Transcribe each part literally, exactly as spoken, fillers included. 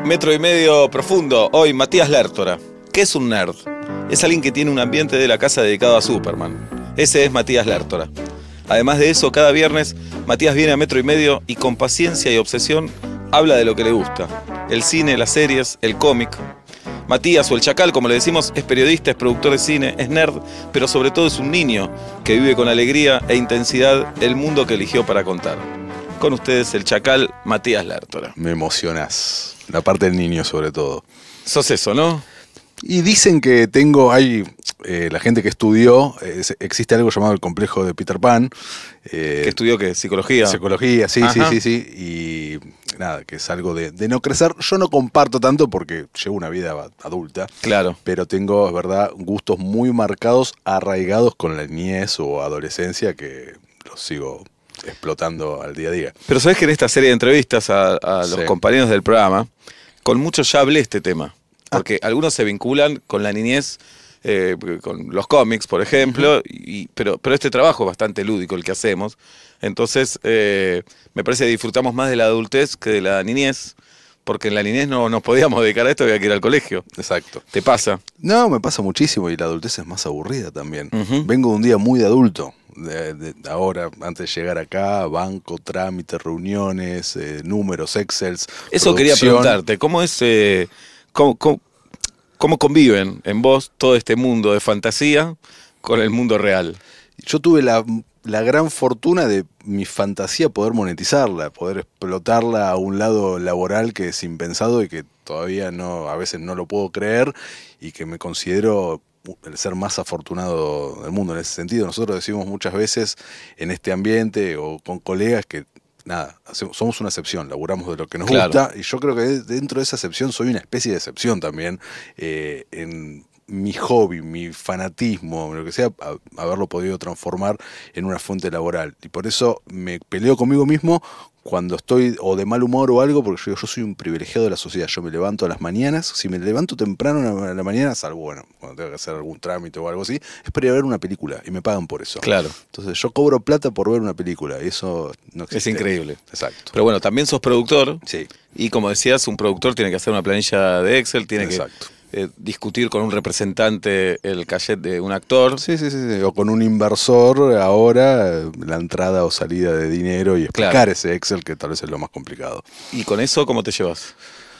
Metro y medio profundo. Hoy, Matías Lertora. ¿Qué es un nerd? Es alguien que tiene un ambiente de la casa dedicado a Superman. Ese es Matías Lertora. Además de eso, cada viernes, Matías viene a Metro y medio y con paciencia y obsesión habla de lo que le gusta. El cine, las series, el cómic. Matías, o el Chacal, como le decimos, es periodista, es productor de cine, es nerd, pero sobre todo es un niño que vive con alegría e intensidad el mundo que eligió para contar. Con ustedes, el Chacal, Matías Lertora. Me emocionás. La parte del niño, sobre todo. Sos eso, ¿no? Y dicen que tengo, hay eh, la gente que estudió, eh, existe algo llamado el complejo de Peter Pan. Eh, ¿Que estudió qué? ¿Psicología? Psicología, sí, Ajá. sí, sí, sí. Y nada, que es algo de, de no crecer. Yo no comparto tanto porque llevo una vida adulta. Claro. Pero tengo, es verdad, gustos muy marcados, arraigados con la niñez o adolescencia que los sigo explotando al día a día. Pero sabés que en esta serie de entrevistas a, a los sí. compañeros del programa, con muchos ya hablé este tema. Porque ah. algunos se vinculan con la niñez, eh, con los cómics, por ejemplo, uh-huh. y, pero, pero este trabajo es bastante lúdico el que hacemos. Entonces, eh, me parece que disfrutamos más de la adultez que de la niñez, porque en la niñez no nos podíamos dedicar a esto, había que ir al colegio. Exacto. ¿Te pasa? No, me pasa muchísimo y la adultez es más aburrida también. Uh-huh. Vengo de un día muy de adulto. De, de, ahora, antes de llegar acá, banco, trámite, reuniones, eh, números, excels. Eso producción. Quería preguntarte, ¿cómo es, eh, cómo, cómo, cómo conviven en vos todo este mundo de fantasía con el mundo real? Yo tuve la, la gran fortuna de mi fantasía poder monetizarla, poder explotarla a un lado laboral que es impensado y que todavía no, a veces no lo puedo creer y que me considero el ser más afortunado del mundo en ese sentido. Nosotros decimos muchas veces en este ambiente o con colegas que nada, somos una excepción, laburamos de lo que nos claro. gusta y yo creo que dentro de esa excepción soy una especie de excepción también eh, en mi hobby, mi fanatismo, lo que sea, a, haberlo podido transformar en una fuente laboral y por eso me peleo conmigo mismo cuando estoy o de mal humor o algo, porque yo, yo soy un privilegiado de la sociedad. Yo me levanto a las mañanas, si me levanto temprano a la mañana, salvo, bueno, cuando tengo que hacer algún trámite o algo así, es para ir a ver una película y me pagan por eso. Claro. Entonces yo cobro plata por ver una película y eso no existe. Es increíble. Exacto. Pero bueno, también sos productor. Sí. Y como decías, un productor tiene que hacer una planilla de Excel, tiene Exacto. que Eh, discutir con un representante el cachet de un actor. Sí, sí, sí, sí. O con un inversor ahora la entrada o salida de dinero y explicar claro. ese Excel que tal vez es lo más complicado. ¿Y con eso cómo te llevas?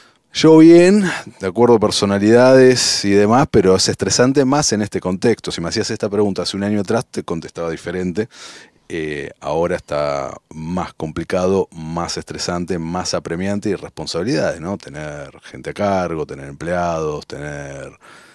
Yo bien, de acuerdo a personalidades y demás, pero es estresante más en este contexto. Si me hacías esta pregunta hace un año atrás te contestaba diferente. Eh, ahora está más complicado, más estresante, más apremiante y responsabilidades, ¿no? Tener gente a cargo, tener empleados, tener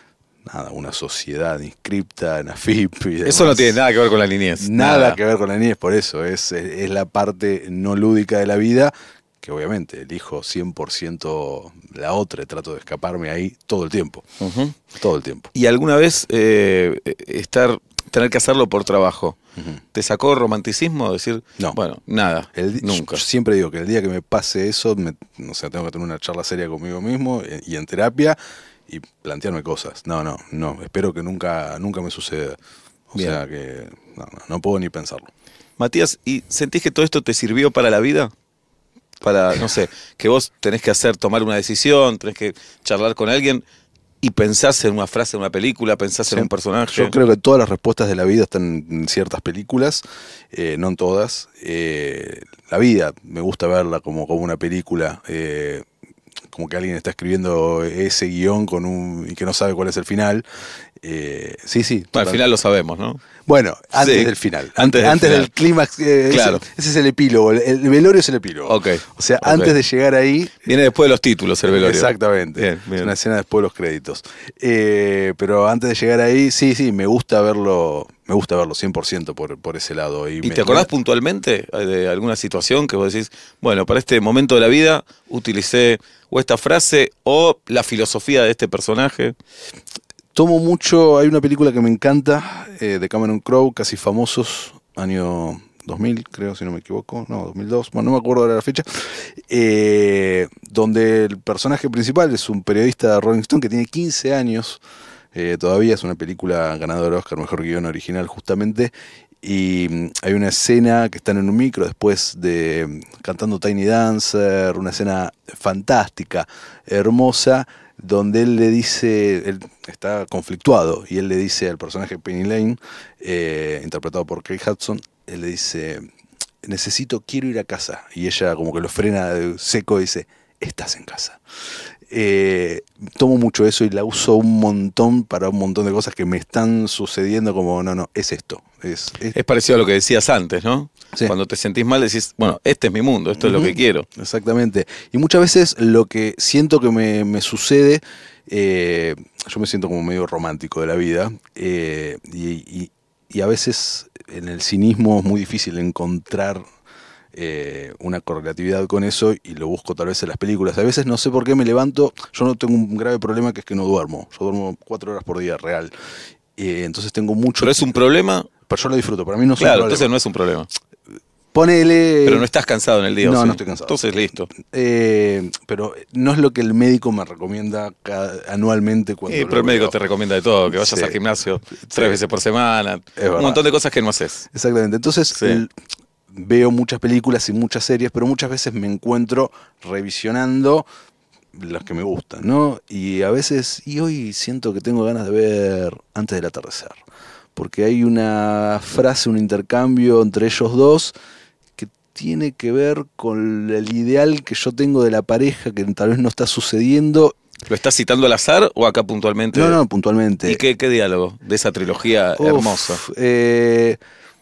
nada, una sociedad inscripta en A F I P. Y demás. Eso no tiene nada que ver con la niñez. Nada, nada que ver con la niñez, por eso es, es, es la parte no lúdica de la vida que obviamente elijo cien por ciento la otra y trato de escaparme ahí todo el tiempo. Uh-huh. Todo el tiempo. ¿Y alguna vez eh, estar tener que hacerlo por trabajo uh-huh. te sacó romanticismo? Decir, no. Bueno, nada, el, nunca. Yo siempre digo que el día que me pase eso, me, no sé, tengo que tener una charla seria conmigo mismo y en terapia y plantearme cosas. No, no, no, espero que nunca, nunca me suceda. O Bien. sea que no, no, no puedo ni pensarlo. Matías, ¿y sentís que todo esto te sirvió para la vida? Para, no sé, que vos tenés que hacer, tomar una decisión, tenés que charlar con alguien y pensás en una frase, en una película, pensás sí. en un personaje. Yo creo que todas las respuestas de la vida están en ciertas películas, eh, no en todas. Eh, la vida, me gusta verla como, como una película, eh, como que alguien está escribiendo ese guión con un y que no sabe cuál es el final. Eh, sí, sí. Bueno, al final lo sabemos, ¿no? Bueno, antes sí, del final. Antes, antes del, del clímax. Eh, claro. ese, ese es el epílogo. El, el velorio es el epílogo. Okay. O sea, okay. antes de llegar ahí. Viene después de los títulos el velorio. Exactamente. Bien, bien. Es una escena después de los créditos. Eh, pero antes de llegar ahí, sí, sí, me gusta verlo. Me gusta verlo cien por ciento por, por ese lado. ¿Y, ¿Y me, te acordás me... puntualmente de alguna situación que vos decís, bueno, para este momento de la vida utilicé o esta frase o la filosofía de este personaje? Tomo mucho, hay una película que me encanta, eh, de Cameron Crowe, Casi Famosos, año dos mil, creo, si no me equivoco, no, dos mil dos, bueno, no me acuerdo de la fecha, eh, donde el personaje principal es un periodista de Rolling Stone que tiene quince años, eh, todavía es una película ganadora de Oscar, mejor guión original justamente, Y mm, hay una escena que están en un micro después de mm, cantando Tiny Dancer, una escena fantástica, hermosa, donde él le dice, él está conflictuado, y él le dice al personaje Penny Lane, eh, interpretado por Kate Hudson, él le dice, necesito, quiero ir a casa. Y ella como que lo frena de seco y dice, estás en casa. Eh, tomo mucho eso y la uso un montón para un montón de cosas que me están sucediendo, como no, no, es esto. Es, es... Es parecido a lo que decías antes, ¿no? Sí. Cuando te sentís mal decís, bueno, este es mi mundo, esto uh-huh. es lo que quiero. Exactamente. Y muchas veces lo que siento que me, me sucede, eh, yo me siento como medio romántico de la vida, eh, y, y, y a veces en el cinismo es muy difícil encontrar eh, una correlatividad con eso, y lo busco tal vez en las películas. A veces no sé por qué me levanto, yo no tengo un grave problema, que es que no duermo. Yo duermo cuatro horas por día, real. Eh, entonces tengo mucho... ¿Pero es un problema? Pero yo lo disfruto, para mí no es claro, un problema. Entonces no es un problema. Ponele... Pero no estás cansado en el día, No, ¿o sí? no estoy cansado. Entonces listo. Eh, pero no es lo que el médico me recomienda cada, anualmente cuando Sí, pero el médico veo. te recomienda de todo, que vayas sí. al gimnasio tres sí. veces por semana, un montón de cosas que no haces. Exactamente, entonces sí. el, veo muchas películas y muchas series, pero muchas veces me encuentro revisionando las que me gustan, ¿no? Y a veces, y hoy siento que tengo ganas de ver Antes del atardecer, porque hay una frase, un intercambio entre ellos dos que tiene que ver con el ideal que yo tengo de la pareja, que tal vez no está sucediendo. ¿Lo estás citando al azar o acá puntualmente? No, no, puntualmente. ¿Y qué, qué diálogo de esa trilogía Uf, hermosa? Eh,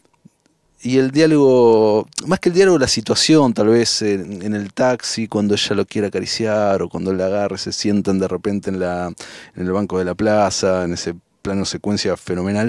y el diálogo, más que el diálogo, la situación, tal vez en, en el taxi, cuando ella lo quiere acariciar, o cuando la agarre, se sientan de repente en, la, en el banco de la plaza, en ese plano secuencia fenomenal.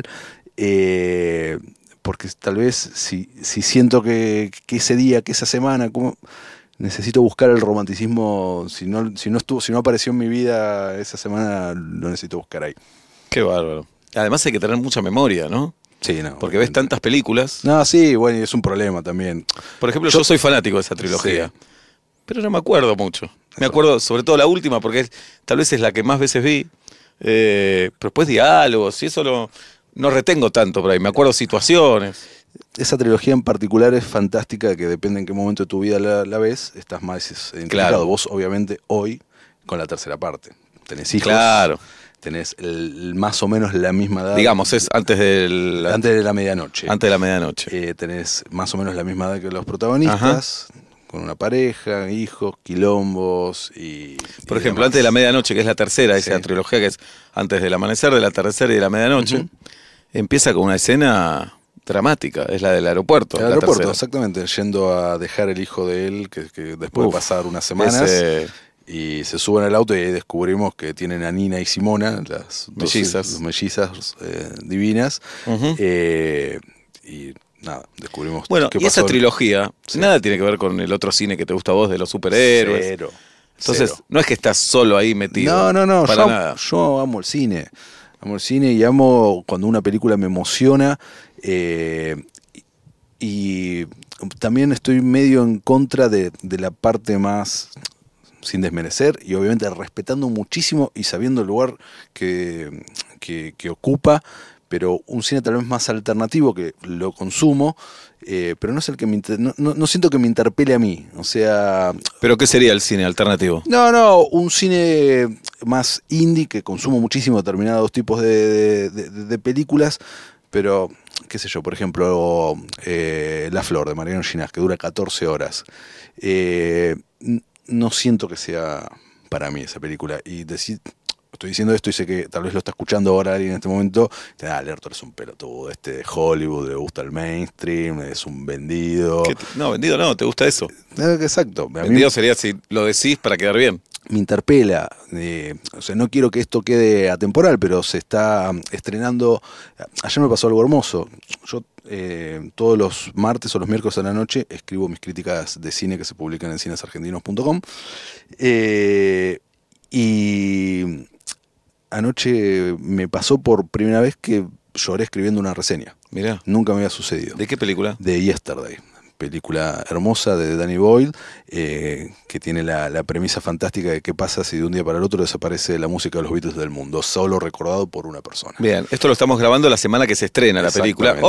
Eh, porque tal vez si, si siento que, que ese día, que esa semana, como necesito buscar el romanticismo, si no, si no estuvo, si no apareció en mi vida esa semana, lo necesito buscar ahí. Qué bárbaro. Además hay que tener mucha memoria, ¿no? Sí, no. Porque ves tantas películas. No, sí, bueno, y es un problema también. Por ejemplo, yo, yo soy fanático de esa trilogía. Sí. Pero no me acuerdo mucho. Me acuerdo sobre todo la última, porque es, tal vez es la que más veces vi. Eh, pero después diálogos, y eso lo, no retengo tanto por ahí. Me acuerdo situaciones. Esa trilogía en particular es fantástica, que depende en qué momento de tu vida la, la ves, estás más identificado. Claro. Vos, obviamente, hoy, con la tercera parte. Tenés hijos. Claro. Tenés el, más o menos la misma edad. Digamos, es antes del... Antes de la medianoche. Antes de la medianoche. Eh, tenés más o menos la misma edad que los protagonistas, Ajá. con una pareja, hijos, quilombos y... Por y ejemplo, demás. Antes de la medianoche, que es la tercera, Sí. esa trilogía que es antes del amanecer, del atardecer y de la medianoche, uh-huh. empieza con una escena dramática, es la del aeropuerto. El la aeropuerto, tercera. Exactamente, yendo a dejar el hijo de él, que, que después Uf, de pasar unas semanas... Ese... Y se suben al auto y ahí descubrimos que tienen a Nina y Simona, las mellizas, dos, mellizas eh, divinas. Uh-huh. Eh, y nada, descubrimos bueno, qué y pasó. esa trilogía, sí. nada tiene que ver con el otro cine que te gusta a vos de los superhéroes. Cero. Entonces, Cero. no es que estás solo ahí metido. No, no, no. Para yo, nada. yo amo el cine. Amo el cine y amo cuando una película me emociona. Eh, y, y también estoy medio en contra de, de la parte más... sin desmerecer y obviamente respetando muchísimo y sabiendo el lugar que, que, que ocupa, pero un cine tal vez más alternativo, que lo consumo, eh, pero no es el que me inter- no, no, no siento que me interpele a mí, o sea... ¿Pero qué sería el cine alternativo? No, no, un cine más indie, que consumo muchísimo determinados tipos de, de, de, de películas, pero... qué sé yo, por ejemplo, eh, La Flor, de Mariano Ginás, que dura catorce horas. Eh, no siento que sea para mí esa película. Y decir, estoy diciendo esto y sé que tal vez lo está escuchando ahora alguien en este momento. Ah, Lertor es un pelotudo, este de Hollywood, le gusta el mainstream, es un vendido. Te, no, vendido no, ¿te gusta eso? Eh, exacto. A vendido mí, sería si lo decís para quedar bien. Me interpela, eh, o sea, no quiero que esto quede atemporal, pero se está estrenando. Ayer me pasó algo hermoso. Yo eh, todos los martes o los miércoles a la noche escribo mis críticas de cine que se publican en cines argentinos punto com. Eh, y anoche me pasó por primera vez que lloré escribiendo una reseña. Mirá. Nunca me había sucedido. ¿De qué película? De Yesterday. Película hermosa de Danny Boyle, eh, que tiene la, la premisa fantástica de qué pasa si de un día para el otro desaparece la música de los Beatles del mundo, solo recordado por una persona. Bien, esto lo estamos grabando la semana que se estrena la película, hoy.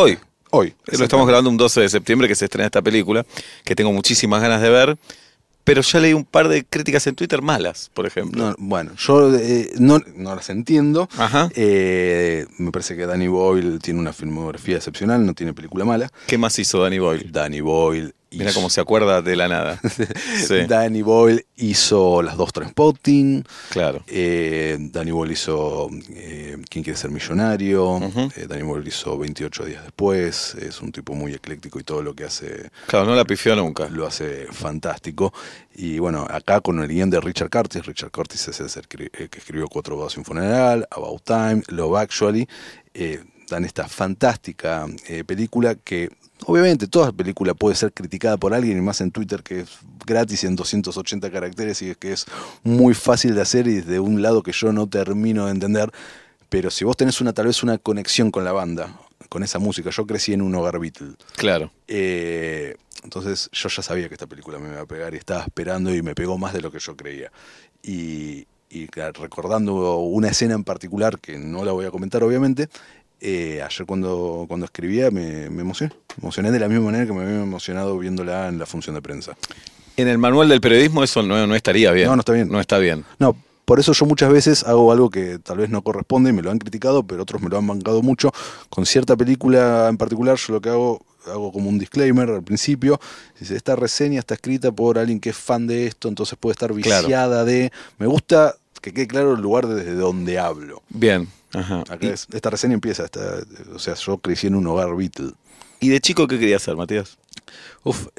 Hoy. Lo estamos grabando un doce de septiembre que se estrena esta película, que tengo muchísimas ganas de ver, pero ya leí un par de críticas en Twitter malas, por ejemplo. No, bueno, yo eh, no, no las entiendo. Ajá. Eh, me parece que Danny Boyle tiene una filmografía excepcional, no tiene película mala. ¿Qué más hizo Danny Boyle? Danny Boyle Mira cómo se acuerda de la nada. Sí. Danny Boyle hizo Las dos Trainspotting. Claro. Eh, Danny Boyle hizo eh, ¿Quién quiere ser millonario? Uh-huh. eh, Danny Boyle hizo veintiocho días después. Es un tipo muy ecléctico y todo lo que hace... Claro, no la pifió nunca. Lo hace fantástico. Y bueno, acá con el guión de Richard Curtis. Richard Curtis es el que escribió Cuatro bodas y un funeral, About Time, Love Actually. Eh, dan esta fantástica eh, película que... Obviamente, toda película puede ser criticada por alguien, y más en Twitter, que es gratis en doscientos ochenta caracteres y es que es muy fácil de hacer y de un lado que yo no termino de entender. Pero si vos tenés una tal vez una conexión con la banda, con esa música, yo crecí en un hogar Beatle. Claro. Eh, entonces yo ya sabía que esta película me iba a pegar y estaba esperando y me pegó más de lo que yo creía. Y, y recordando una escena en particular, que no la voy a comentar obviamente, Eh, ayer cuando, cuando escribía me, me emocioné. Me emocioné de la misma manera que me había emocionado viéndola en la función de prensa. En el manual del periodismo eso no, no estaría bien. No, no está bien. No está bien. No, por eso yo muchas veces hago algo que tal vez no corresponde y me lo han criticado, pero otros me lo han bancado mucho. Con cierta película en particular yo lo que hago, hago como un disclaimer al principio. Dice, esta reseña está escrita por alguien que es fan de esto, entonces puede estar viciada claro. de... Me gusta que quede claro el lugar desde donde hablo. Bien. Ajá. Acá es, esta reseña empieza, esta, o sea, yo crecí en un hogar Beatle. ¿Y de chico qué querías ser, Matías? Uf,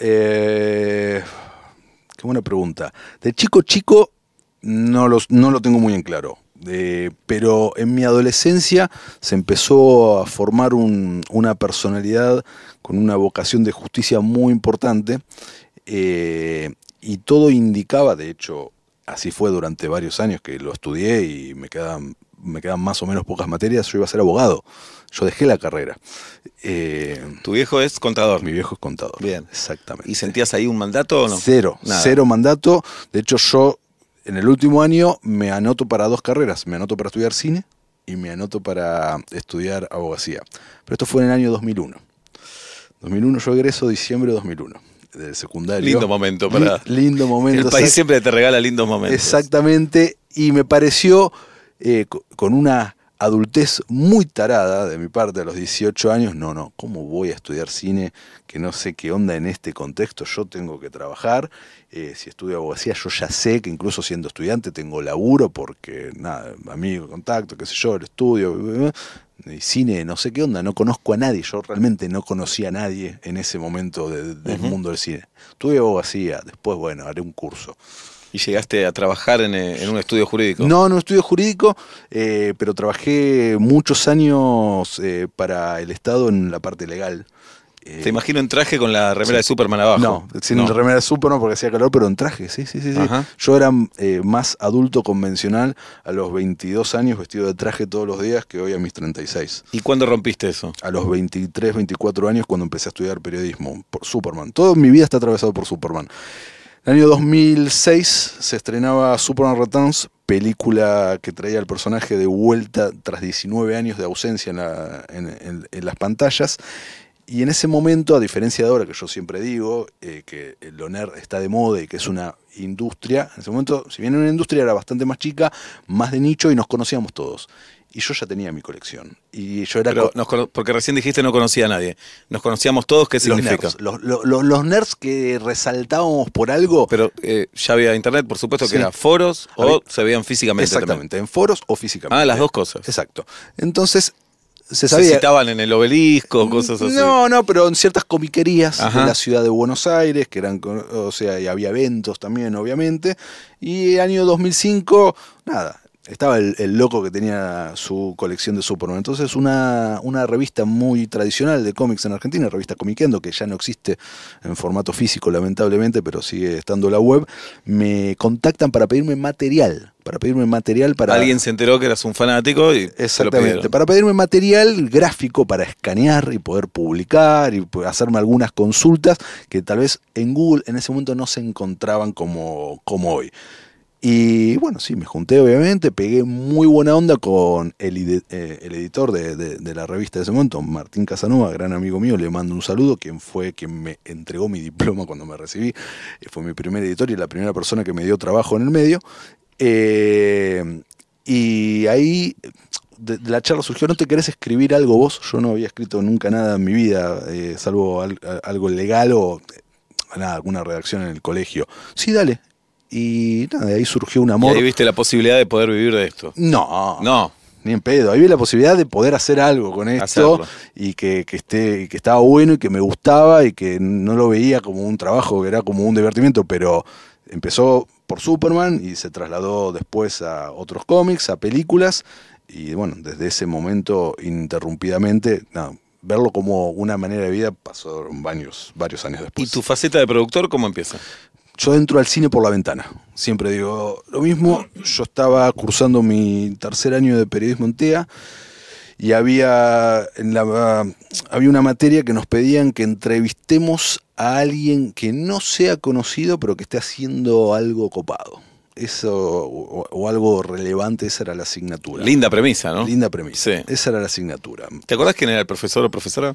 eh, qué buena pregunta. De chico, chico, no, los, no lo tengo muy en claro. Eh, pero en mi adolescencia se empezó a formar un, una personalidad con una vocación de justicia muy importante. Eh, y todo indicaba, de hecho, así fue durante varios años que lo estudié y me quedaban... me quedan más o menos pocas materias, yo iba a ser abogado. Yo dejé la carrera. Eh, ¿Tu viejo es contador? Mi viejo es contador. Bien. Exactamente. ¿Y sentías ahí un mandato o no? Cero. Nada. Cero mandato. De hecho, yo en el último año me anoto para dos carreras. Me anoto para estudiar cine y me anoto para estudiar abogacía. Pero esto fue en el año dos mil uno. dos mil uno, yo egreso diciembre de dos mil uno. Del secundario. Lindo momento para... Lindo momento. El país siempre te regala lindos momentos. Exactamente. Y me pareció... Eh, con una adultez muy tarada de mi parte a los dieciocho años, no, no, ¿cómo voy a estudiar cine que no sé qué onda en este contexto? Yo tengo que trabajar, eh, si estudio abogacía yo ya sé que incluso siendo estudiante tengo laburo porque, nada, amigo, contacto, qué sé yo, el estudio, y cine, no sé qué onda, no conozco a nadie, yo realmente no conocía a nadie en ese momento de, del uh-huh. mundo del cine. Estudio abogacía, después, bueno, haré un curso. ¿Y llegaste a trabajar en, en un estudio jurídico? No, en un estudio jurídico, eh, pero trabajé muchos años eh, para el Estado en la parte legal. Eh, Te imagino en traje con la remera sí. de Superman abajo. No, sin no. remera de Superman porque hacía calor, pero en traje, sí, sí, sí. sí. Yo era eh, más adulto convencional a los veintidós años, vestido de traje todos los días, que hoy a mis treinta y seis. ¿Y cuándo rompiste eso? A los veintitrés, veinticuatro años, cuando empecé a estudiar periodismo, por Superman. Toda mi vida está atravesado por Superman. En el año dos mil seis se estrenaba Superman Returns, película que traía al personaje de vuelta tras diecinueve años de ausencia en, la, en, en, en las pantallas. Y en ese momento, a diferencia de ahora, que yo siempre digo eh, que el nerd está de moda y que es una industria, en ese momento, si bien una industria era bastante más chica, más de nicho y nos conocíamos todos. Y yo ya tenía mi colección. Y yo era Pero nos, porque recién dijiste no conocía a nadie. Nos conocíamos todos, ¿qué significa? Nerds, los, los, los, los nerds que resaltábamos por algo. Pero eh, ya había internet, por supuesto, sí. que era foros o había... se veían físicamente. Exactamente, también. En foros o físicamente. Ah, las dos cosas. Exacto. Entonces, se sabía. Se citaban en el obelisco, cosas así. No, no, pero en ciertas comiquerías Ajá. de la ciudad de Buenos Aires, que eran, o sea, y había eventos también, obviamente. Y el año dos mil cinco, nada. Estaba el, el loco que tenía su colección de Superman. Entonces una, una revista muy tradicional de cómics en Argentina, revista Comiquendo, que ya no existe en formato físico lamentablemente, pero sigue estando la web, me contactan para pedirme material. Para pedirme material para... Alguien se enteró que eras un fanático y Exactamente, para pedirme material gráfico para escanear y poder publicar y hacerme algunas consultas que tal vez en Google en ese momento no se encontraban como, como hoy. Y bueno, sí, me junté obviamente, pegué muy buena onda con el, ide- eh, el editor de, de- de la revista de ese momento, Martín Casanova, gran amigo mío, le mando un saludo, quien fue quien me entregó mi diploma cuando me recibí, eh, fue mi primer editor y la primera persona que me dio trabajo en el medio. Eh, y ahí de, de la charla surgió, ¿no te querés escribir algo vos? Yo no había escrito nunca nada en mi vida, eh, salvo al- a- algo legal o eh, nada, alguna redacción en el colegio. Sí, dale. Y nada, de ahí surgió un Y ahí amor. viste la posibilidad de poder vivir de esto. No, No, ni en pedo. Ahí vi la posibilidad de poder hacer algo con esto hacerlo. y que, que esté, que estaba bueno y que me gustaba y que no lo veía como un trabajo, que era como un divertimento, pero empezó por Superman y se trasladó después a otros cómics, a películas y bueno, desde ese momento ininterrumpidamente, no, verlo como una manera de vida pasaron varios, varios años ¿Y después. tu faceta de productor cómo empieza? Yo entro al cine por la ventana. Siempre digo lo mismo. Yo estaba cursando mi tercer año de periodismo en T E A y había, en la, había una materia que nos pedían que entrevistemos a alguien que no sea conocido pero que esté haciendo algo copado. Eso, o, o algo relevante, esa era la asignatura. Linda premisa, ¿no? Linda premisa. Sí. Esa era la asignatura. ¿Te acordás quién era el profesor o profesora?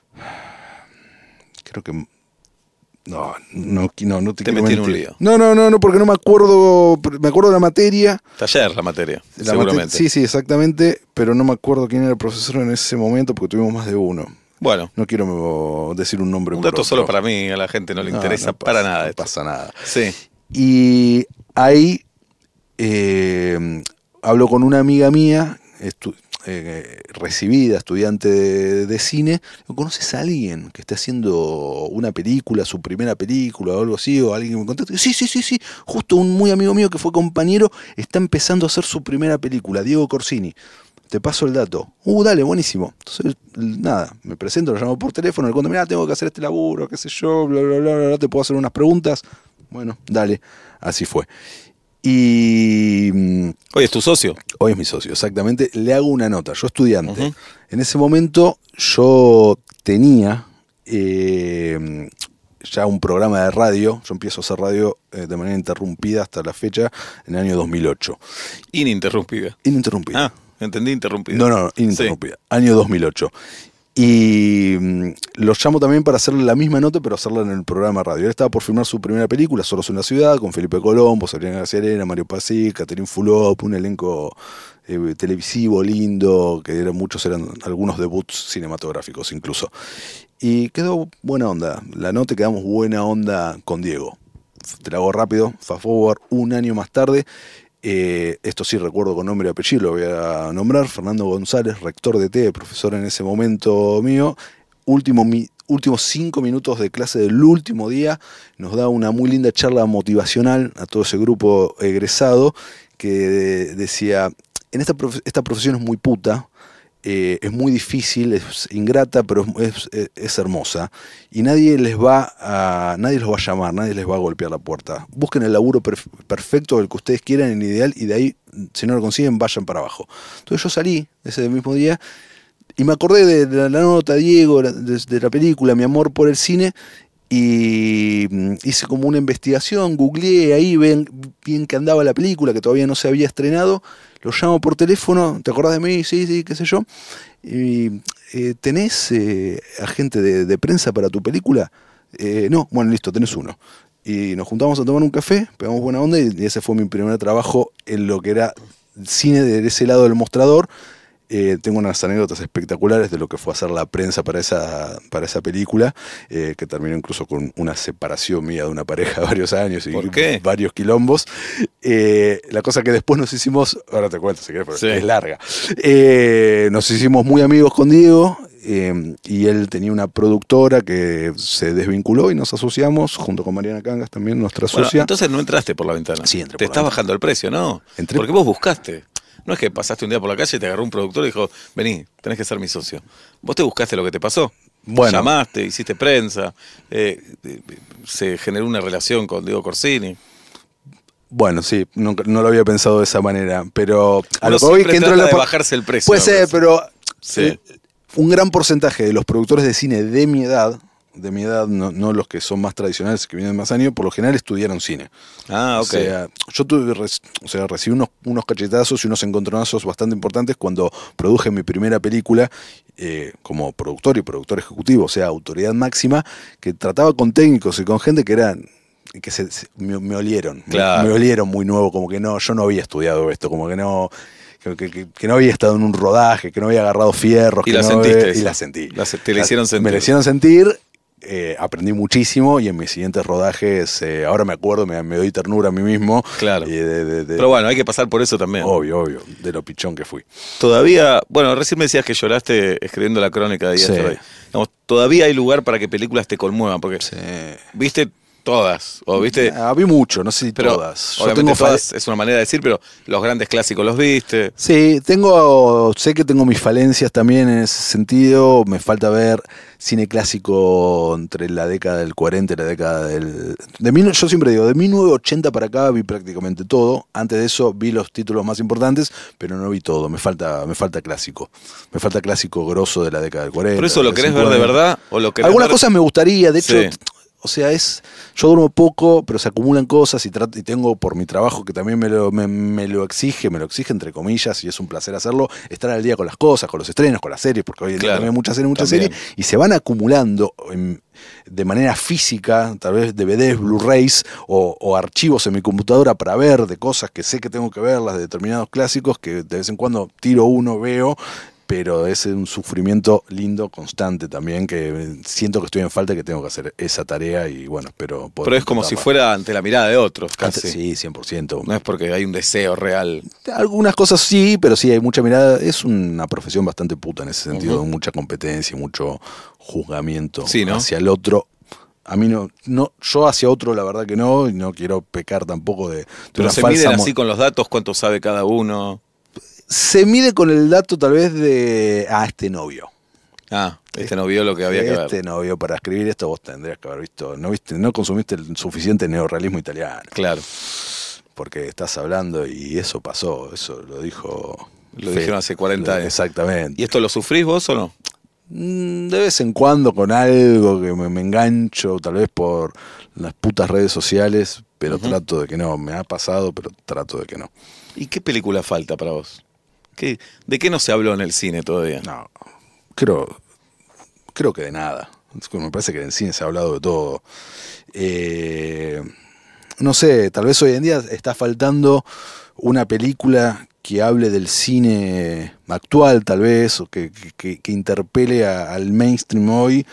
Creo que... No, no, no, no te, Te quiero metí en un mentir. lío. No, no, no, no, porque no me acuerdo, me acuerdo de la materia. Taller la materia, La seguramente. mate- sí, sí, exactamente, pero no me acuerdo quién era el profesor en ese momento porque tuvimos más de uno. Bueno, No quiero decir un nombre. un por dato otro. solo para mí, a la gente no le No, interesa no pasa, para nada No esto. pasa nada. Sí. Y ahí eh, hablo con una amiga mía, estu- eh, recibida, estudiante de, de cine. ¿Conoces a alguien que esté haciendo una película, su primera película o algo así? O alguien que me contacte. Sí, sí, sí, sí. Justo un muy amigo mío que fue compañero está empezando a hacer su primera película, Diego Corsini. Te paso el dato. Uh, dale, buenísimo. Entonces, nada, me presento, lo llamo por teléfono, le cuento, mirá, tengo que hacer este laburo, qué sé yo, bla, bla, bla, bla, bla, te puedo hacer unas preguntas. Bueno, dale, así fue. Y mm, Oye, ¿es tu socio? hoy es mi socio, exactamente. Le hago una nota. Yo estudiante. Ujú. En ese momento yo tenía eh, ya un programa de radio. Yo empiezo a hacer radio eh, de manera interrumpida hasta la fecha en el año dos mil ocho. Ininterrumpida. Ininterrumpida. Ah, entendí interrumpida. No, no, no, ininterrumpida. Año dos mil ocho. Y mm, los llamo también para hacerle la misma nota, pero hacerla en el programa de radio. Él estaba por filmar su primera película, Solos en la Ciudad, con Felipe Colombo, Sabrina García Arena, Mario Pazzi, Catherine Fulop, un elenco eh, televisivo lindo, que eran muchos, eran algunos debuts cinematográficos incluso. Y quedó buena onda. La nota, quedamos buena onda con Diego. Te la hago rápido, fast forward, un año más tarde. Eh, esto sí recuerdo con nombre y apellido, lo voy a nombrar, Fernando González, rector de T E, profesor en ese momento mío, último, mi, últimos cinco minutos de clase del último día, nos da una muy linda charla motivacional a todo ese grupo egresado, que decía, en esta, prof esta profesión es muy puta, eh, es muy difícil, es ingrata, pero es, es, es hermosa. Y nadie les va a, nadie los va a llamar, nadie les va a golpear la puerta. Busquen el laburo perf perfecto, el que ustedes quieran, el ideal, y de ahí, si no lo consiguen, vayan para abajo. Entonces yo salí ese mismo día y me acordé de, de la nota de Diego, de, de la película Mi amor por el cine, y hice como una investigación, googleé ahí, ven bien que andaba la película, que todavía no se había estrenado. Lo llamo por teléfono, ¿te acordás de mí? Sí, sí, qué sé yo. Y, eh, ¿tenés eh, agente de, de prensa para tu película? Eh, no, bueno, listo, tenés uno. Y nos juntamos a tomar un café, pegamos buena onda y ese fue mi primer trabajo en lo que era cine de ese lado del mostrador. Eh, tengo unas anécdotas espectaculares de lo que fue hacer la prensa para esa, para esa película, eh, que terminó incluso con una separación mía de una pareja de varios años y ¿Por qué? varios quilombos. Eh, la cosa que después nos hicimos, ahora te cuento si querés, porque Sí. es larga. Eh, nos hicimos muy amigos con Diego, eh, y él tenía una productora que se desvinculó y nos asociamos junto con Mariana Cangas, también nuestra Bueno, socia. entonces no entraste por la ventana. Sí, entré Te por la está ventana. bajando el precio, ¿no? Entré- Porque vos buscaste. No es que pasaste un día por la calle y te agarró un productor y dijo, vení, tenés que ser mi socio. Vos te buscaste lo que te pasó. Bueno. Llamaste, hiciste prensa, eh, eh, se generó una relación con Diego Corsini. Bueno, sí, nunca- no lo había pensado de esa manera, pero a Uno lo que voy siempre que entró en trata la de por- bajarse el precio. Puede me ser, parece. pero Sí. eh, un gran porcentaje de los productores de cine de mi edad, de mi edad, no, no los que son más tradicionales, que vienen más años, por lo general estudiaron cine. Ah, ok. O sea, yo tuve, o sea, recibí unos, unos cachetazos y unos encontronazos bastante importantes cuando produje mi primera película eh, como productor y productor ejecutivo, o sea, autoridad máxima, que trataba con técnicos y con gente que eran que se, se me, me olieron, claro. me, me olieron muy nuevo, como que no, yo no había estudiado esto, como que no... Que, que, que no había estado en un rodaje, que no había agarrado fierros. Y que la no sentiste. Había, y la sentí. La, te la hicieron sentir. Me la hicieron sentir, eh, aprendí muchísimo y en mis siguientes rodajes, eh, ahora me acuerdo, me, me doy ternura a mí mismo. Claro. Y de, de, de, Pero bueno, hay que pasar por eso también. Obvio, obvio, de lo pichón que fui. Todavía, bueno, recién me decías que lloraste escribiendo la crónica de Yesterday. Sí. Digamos, todavía hay lugar para que películas te conmuevan, porque sí. viste todas, o viste... Ah, vi mucho, no sé si pero, todas. Yo obviamente tengo todas es una manera de decir, pero los grandes clásicos los viste. Sí, tengo, sé que tengo mis falencias también en ese sentido. Me falta ver cine clásico entre la década del cuarenta y la década del... De mil, yo siempre digo, de mil novecientos ochenta para acá vi prácticamente todo. Antes de eso vi los títulos más importantes, pero no vi todo. Me falta, me falta clásico. Me falta clásico grosso de la década del cuarenta. ¿Por eso lo querés ver de verdad? ¿O lo querés Algunas ver... cosas me gustaría, de hecho... Sí. O sea, es yo duermo poco, pero se acumulan cosas y, trato, y tengo por mi trabajo, que también me lo, me, me lo exige, me lo exige entre comillas, y es un placer hacerlo, estar al día con las cosas, con los estrenos, con las series, porque hoy en día claro, también hay muchas series, muchas también. series, y se van acumulando en, de manera física, tal vez D V Ds, Blu-rays o, o archivos en mi computadora para ver de cosas que sé que tengo que verlas, de determinados clásicos, que de vez en cuando tiro uno, veo... pero es un sufrimiento lindo, constante también, que siento que estoy en falta y que tengo que hacer esa tarea y bueno, espero poder... Pero es como si fuera ante la mirada de otros, casi. Ante, sí, cien por ciento. No es porque hay un deseo real. Algunas cosas sí, pero sí hay mucha mirada. Es una profesión bastante puta en ese sentido, uh-huh. mucha competencia, mucho juzgamiento sí, ¿no? hacia el otro. A mí no, no, yo hacia otro la verdad que no, y no quiero pecar tampoco de, de pero una se falsa miden así con los datos, cuánto sabe cada uno... Se mide con el dato tal vez de, ah, este novio. Ah, este no vio lo que había este que ver. Este no vio, para escribir esto vos tendrías que haber visto, no viste, no consumiste el suficiente neorrealismo italiano. Claro. Porque estás hablando y eso pasó, eso lo dijo... Lo Fe, dijeron hace cuarenta años. Exactamente. ¿Y esto lo sufrís vos o no? De vez en cuando con algo que me, me engancho, tal vez por las putas redes sociales, pero uh-huh. trato de que no, me ha pasado, pero trato de que no. ¿Y qué película falta para vos? ¿Qué, ¿De qué no se habló en el cine todavía? No, creo, creo que de nada. Me parece que en el cine se ha hablado de todo. Eh, no sé, tal vez hoy en día está faltando una película que hable del cine actual, tal vez, o que, que, que interpele a, al mainstream hoy,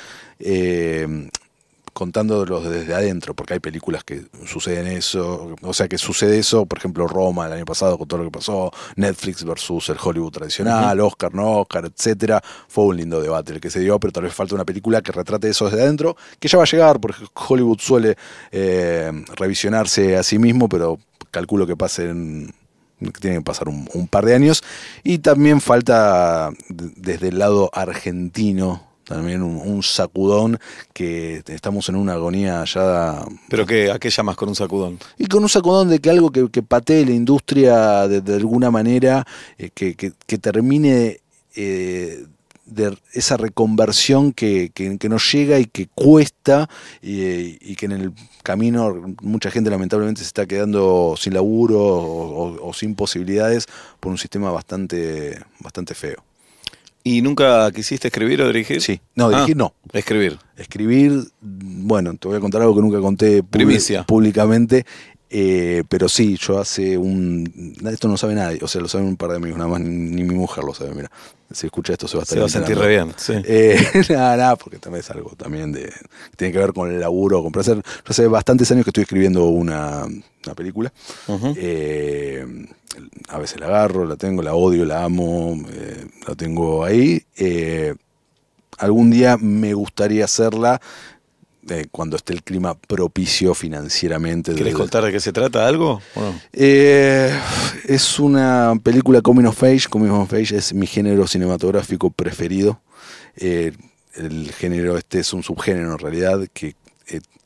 eh, contándolos desde adentro, porque hay películas que suceden eso, o sea que sucede eso, por ejemplo Roma el año pasado con todo lo que pasó, Netflix versus el Hollywood tradicional, uh-huh. Oscar, no Oscar, etcétera, fue un lindo debate el que se dio, pero tal vez falta una película que retrate eso desde adentro, que ya va a llegar, porque Hollywood suele eh, revisionarse a sí mismo, pero calculo que pasen, que tienen que pasar un, un par de años, y también falta desde el lado argentino también un, un sacudón, que estamos en una agonía ya... ¿Pero qué, a qué llamas con un sacudón? Y con un sacudón de que algo que, que patee la industria de, de alguna manera, eh, que, que, que termine eh, de esa reconversión que, que, que nos llega y que cuesta, y, y que en el camino mucha gente lamentablemente se está quedando sin laburo o, o, o sin posibilidades por un sistema bastante, bastante feo. ¿Y nunca quisiste escribir o dirigir? Sí, no, dirigir ah, no. Escribir. Escribir, bueno, te voy a contar algo que nunca conté Primicia. públicamente, eh, pero sí, yo hace un... Esto no sabe nadie, o sea, lo saben un par de amigos, nada más ni, ni mi mujer lo sabe, mira. Si escucha esto se va a estar Se va a sentir re bien, sí. Eh, nada, nada, porque también es algo también de... Tiene que ver con el laburo, con placer. Yo hace bastantes años que estoy escribiendo una, una película. Uh-huh. Eh, a veces la agarro, la tengo, la odio, la amo, eh, la tengo ahí. Eh, algún día me gustaría hacerla eh, cuando esté el clima propicio financieramente. ¿Querés de, contar de qué se trata algo? ¿O no? eh, es una película coming of age. Coming of age es mi género cinematográfico preferido. Eh, el género este es un subgénero en realidad que... Eh,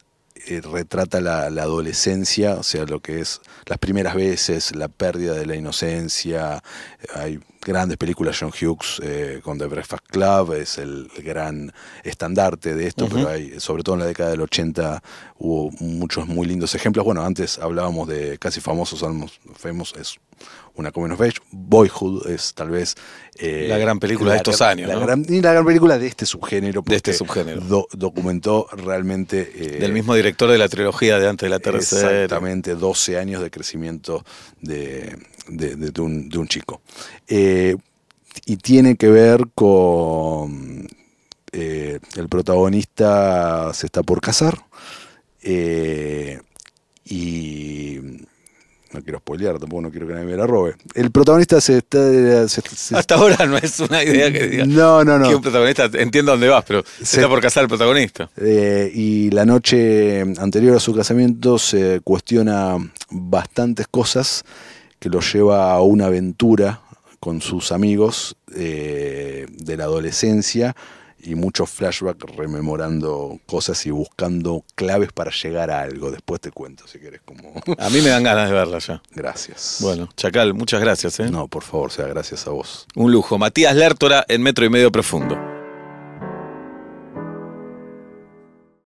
eh, retrata la, la adolescencia, o sea, lo que es las primeras veces, la pérdida de la inocencia. Hay grandes películas, John Hughes eh, con The Breakfast Club es el gran estandarte de esto, uh-huh. pero hay, sobre todo en la década del ochenta hubo muchos muy lindos ejemplos. Bueno, antes hablábamos de Casi Famosos, Almost Famous, es una coming of age. Boyhood es tal vez eh, la gran película la, de estos años, la ¿no? gran, y la gran película de este subgénero, de este subgénero do, documentó realmente eh, del mismo director de la trilogía de Antes de la Tercera. Exactamente, doce años de crecimiento de, de, de, de, un, de un chico. Eh, y tiene que ver con eh, el protagonista se está por casar eh, y no quiero spoilear, tampoco no quiero que nadie me la robe. El protagonista se está... Se, se, Hasta ahora no es una idea que diga no, no, no. que un protagonista, entiendo dónde vas, pero se, se está por casar el protagonista. Eh, y la noche anterior a su casamiento se cuestiona bastantes cosas que lo lleva a una aventura con sus amigos eh, de la adolescencia y muchos flashbacks rememorando cosas y buscando claves para llegar a algo. Después te cuento, si querés. Como... A mí me dan ganas de verla ya. Gracias. Bueno, Chacal, muchas gracias. ¿eh? No, por favor, sea gracias a vos. Un lujo. Matías Lertora en Metro y Medio Profundo.